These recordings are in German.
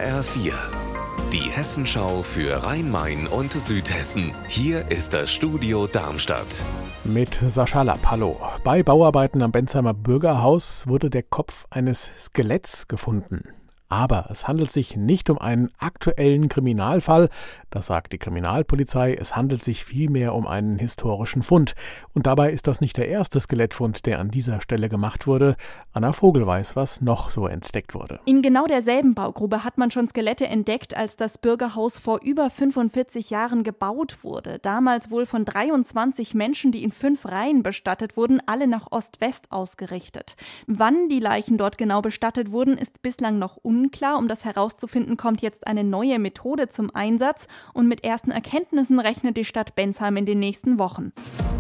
HR4, die Hessenschau für Rhein-Main und Südhessen. Hier ist das Studio Darmstadt. Mit Sascha Lapp, hallo. Bei Bauarbeiten am Bensheimer Bürgerhaus wurde der Kopf eines Skeletts gefunden. Aber es handelt sich nicht um einen aktuellen Kriminalfall, das sagt die Kriminalpolizei, es handelt sich vielmehr um einen historischen Fund. Und dabei ist das nicht der erste Skelettfund, der an dieser Stelle gemacht wurde. Anna Vogel weiß, was noch so entdeckt wurde. In genau derselben Baugrube hat man schon Skelette entdeckt, als das Bürgerhaus vor über 45 Jahren gebaut wurde. Damals wohl von 23 Menschen, die in 5 Reihen bestattet wurden, alle nach Ost-West ausgerichtet. Wann die Leichen dort genau bestattet wurden, ist bislang noch unklar. Um das herauszufinden, kommt jetzt eine neue Methode zum Einsatz und mit ersten Erkenntnissen rechnet die Stadt Bensheim in den nächsten Wochen.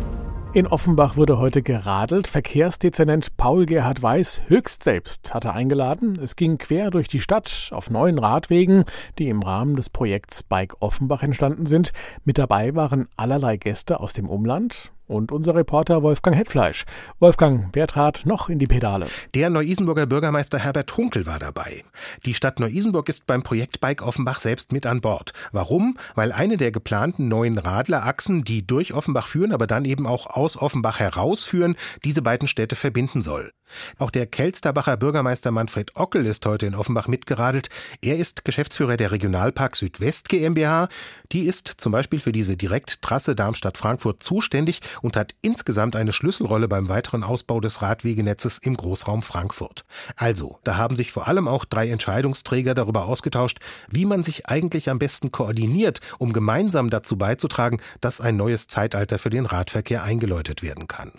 In Offenbach wurde heute geradelt. Verkehrsdezernent Paul-Gerhard Weiß höchst selbst hatte eingeladen. Es ging quer durch die Stadt auf 9 Radwegen, die im Rahmen des Projekts Bike Offenbach entstanden sind. Mit dabei waren allerlei Gäste aus dem Umland. Und unser Reporter Wolfgang Hetfleisch. Wolfgang, wer trat noch in die Pedale? Der Neu-Isenburger Bürgermeister Herbert Hunkel war dabei. Die Stadt Neu-Isenburg ist beim Projekt Bike Offenbach selbst mit an Bord. Warum? Weil eine der geplanten neuen Radlerachsen, die durch Offenbach führen, aber dann eben auch aus Offenbach herausführen, diese beiden Städte verbinden soll. Auch der Kelsterbacher Bürgermeister Manfred Ockel ist heute in Offenbach mitgeradelt. Er ist Geschäftsführer der Regionalpark Südwest GmbH. Die ist zum Beispiel für diese Direkttrasse Darmstadt-Frankfurt zuständig und hat insgesamt eine Schlüsselrolle beim weiteren Ausbau des Radwegenetzes im Großraum Frankfurt. Also, da haben sich vor allem auch 3 Entscheidungsträger darüber ausgetauscht, wie man sich eigentlich am besten koordiniert, um gemeinsam dazu beizutragen, dass ein neues Zeitalter für den Radverkehr eingeläutet werden kann.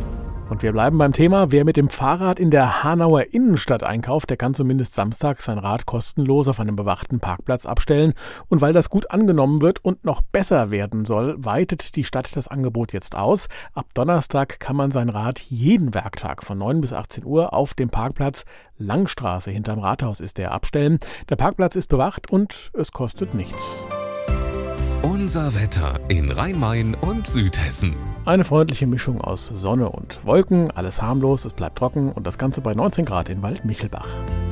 Und wir bleiben beim Thema. Wer mit dem Fahrrad in der Hanauer Innenstadt einkauft, der kann zumindest samstags sein Rad kostenlos auf einem bewachten Parkplatz abstellen. Und weil das gut angenommen wird und noch besser werden soll, weitet die Stadt das Angebot jetzt aus. Ab Donnerstag kann man sein Rad jeden Werktag von 9 bis 18 Uhr auf dem Parkplatz Langstraße hinterm Rathaus ist der abstellen. Der Parkplatz ist bewacht und es kostet nichts. Unser Wetter in Rhein-Main und Südhessen. Eine freundliche Mischung aus Sonne und Wolken, alles harmlos, es bleibt trocken und das Ganze bei 19 Grad in Waldmichelbach.